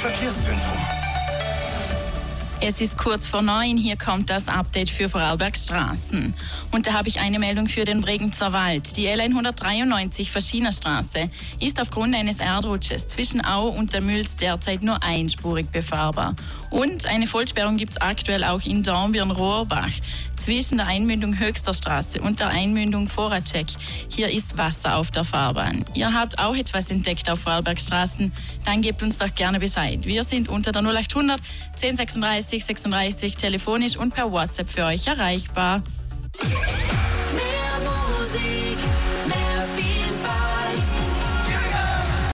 Verkehrszentrum. Es ist kurz vor 9, hier kommt das Update für Vorarlbergs Straßen. Und da habe ich eine Meldung für den Bregenzer Wald. Die L193 Verschiener Straße ist aufgrund eines Erdrutsches zwischen Au und der Mülz derzeit nur einspurig befahrbar. Und eine Vollsperrung gibt es aktuell auch in Dornbirn-Rohrbach zwischen der Einmündung Höchster Straße und der Einmündung Voracek. Hier ist Wasser auf der Fahrbahn. Ihr habt auch etwas entdeckt auf Vorarlbergs Straßen, dann gebt uns doch gerne Bescheid. Wir sind unter der 0800 1036 36 telefonisch und per WhatsApp für euch erreichbar.